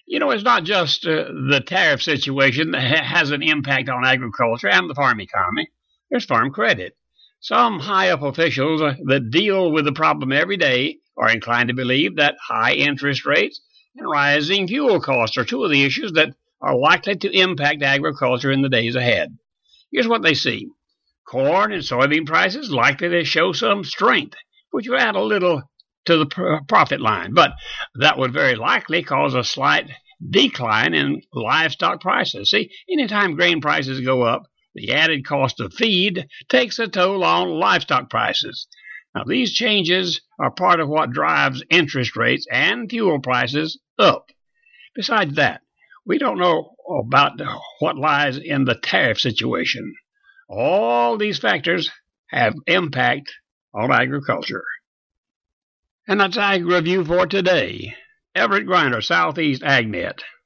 It's not just the tariff situation that has an impact on agriculture and the farm economy. There's farm credit. Some high up officials that deal with the problem every day are inclined to believe that high interest rates and rising fuel costs are two of the issues that are likely to impact agriculture in the days ahead. Here's what they see. Corn and soybean prices likely to show some strength, which will add a little to the profit line, but that would very likely cause a slight decline in livestock prices. See, anytime grain prices go up, the added cost of feed takes a toll on livestock prices. Now, these changes are part of what drives interest rates and fuel prices up. Besides that, we don't know about what lies in the tariff situation. All these factors have impact on agriculture. And that's Ag Review for today. Everett Griner, Southeast AgNet.